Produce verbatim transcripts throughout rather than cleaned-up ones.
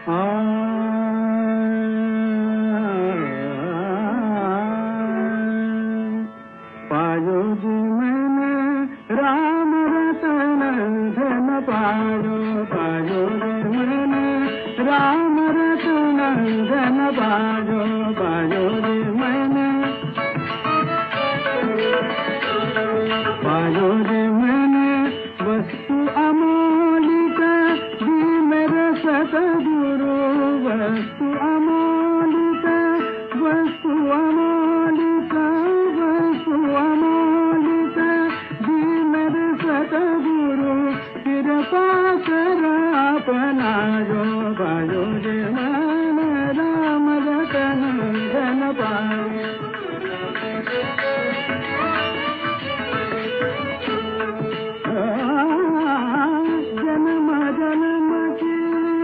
पायो जी मैंने राम रतन धन पायो, पायो जी मैंने राम रतन धन पायो, पायो जी मैंने पायो जी मैंने वस्तु अमोलिक दी मेरे सतगुरु, वस्तु अमोलिक, वस्तु अमोलिक, वस्तु अमोलिक दी मेरे सतगुरु, कृपा कर अपनायो, पायो जी मैंने राम रतन धन पायो। जन्म जन्म की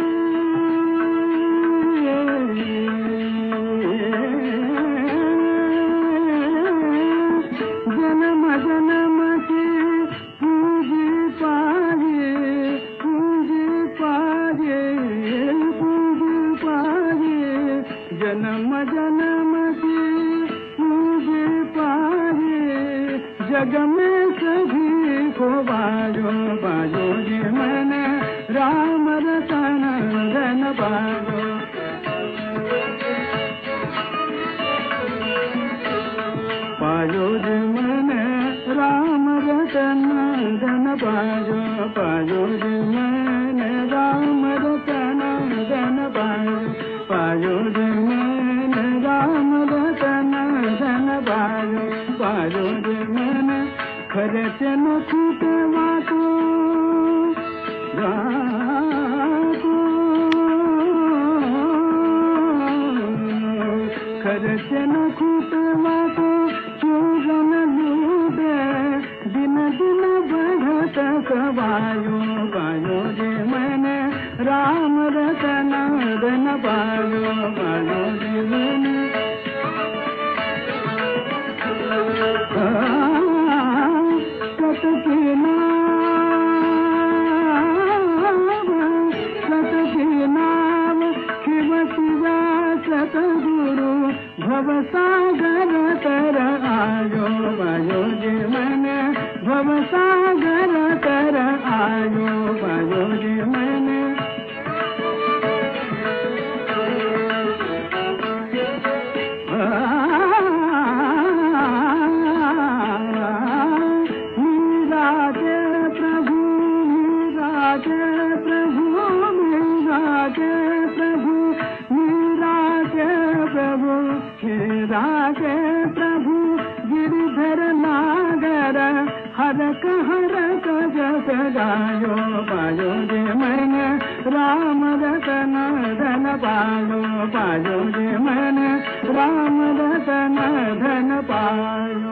जन्म जन्म की पूंजी पाए, पूंजी पाए, पूंजी पाए, जन्म जन्म की पूंजी पाए, जग में सभी को बाजो, बाजो जी मैंने राम रतन धन पायो। पायो जी मैंने राम रतन धन पायो, पायो जी मैंने राम रतन धन पायो, पायो जी मैंने राम रतन धन पायो, पायो जी मैंने खर्च न छूटवा को गाको, खर्च न छूटवा को चूरन लूटे, दिन दिन बढ़त कबायो, पायो जी मैंने राम रतन धन पायो, पायो जी मैंने सत की नाम, सत की नाम शिव शिवा सतगुरु, भव सागर तर आयो, पायो जी मैंने भव सागर तर आयो, पायो जी मैंने राजे प्रभु गिरिधर नागर हरक हरक जस गायो, पायो जी मैंने राम रतन धन पायो, पायो जी मैंने राम रतन धन पायो।